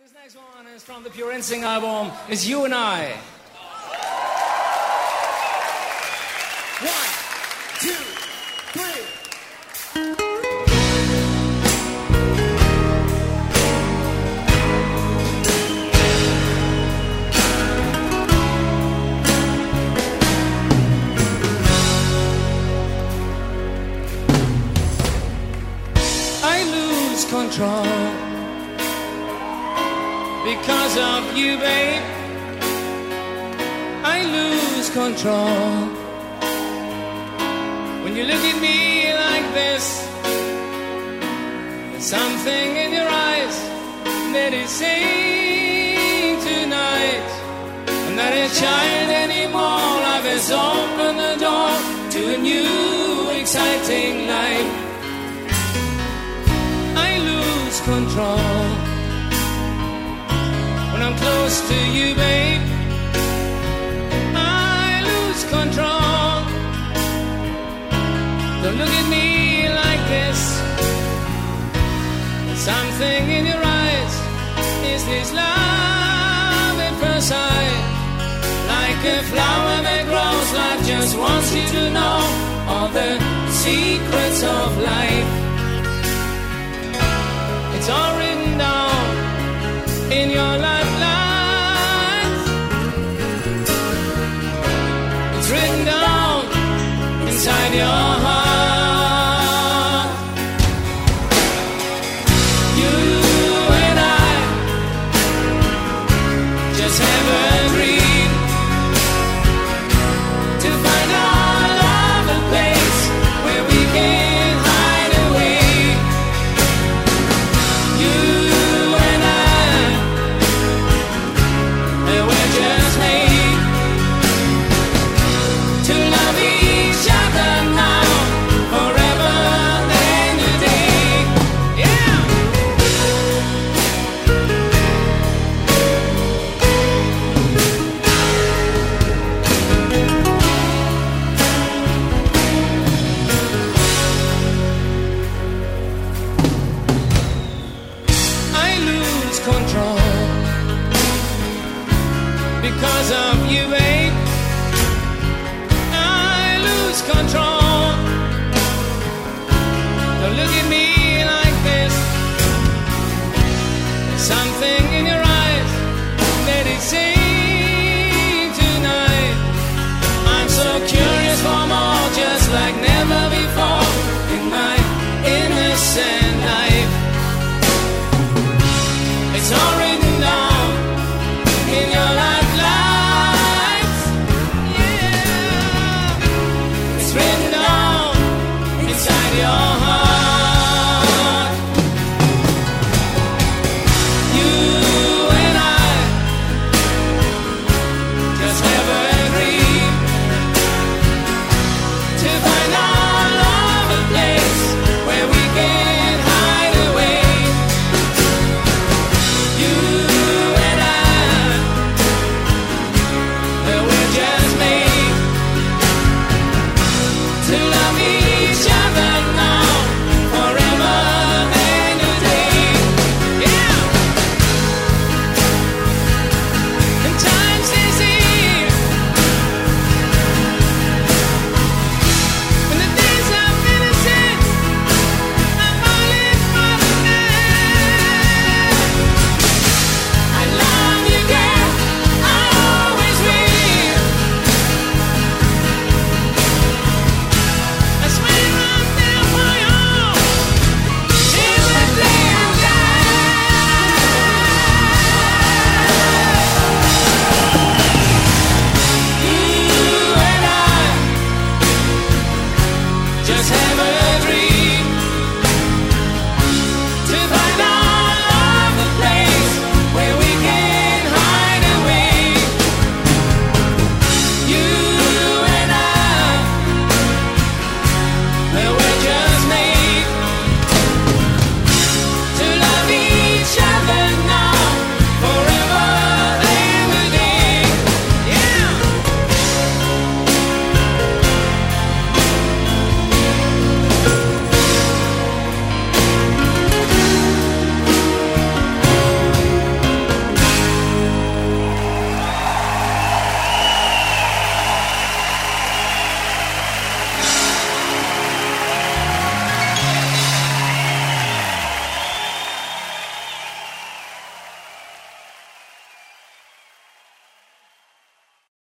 This next one is from the Pure Instinct album. It's You and I. 1, 2, 3. I lose control because of you, babe. I lose control when you look at me like this. There's something in your eyes that is saying tonight I'm not a child anymore. Life has opened the door to a new exciting life. I lose control when I'm close to you, babe. I lose control. Don't look at me like this. There's something in your eyes. Is this love at first sight? Like a flower that grows, life just wants you to know all the secrets of life. It's all written down in your lifelines. It's written down inside your heart. You and I just have agreed to find our love a place where we can hide away. You and I, we're just made to love each other now, forever and a day. Yeah. I lose control because of you, babe. I lose control. Don't look at me like this. There's something in your eyes that is saying tonight I'm so curious for more, just like never before in my innocent life. It's all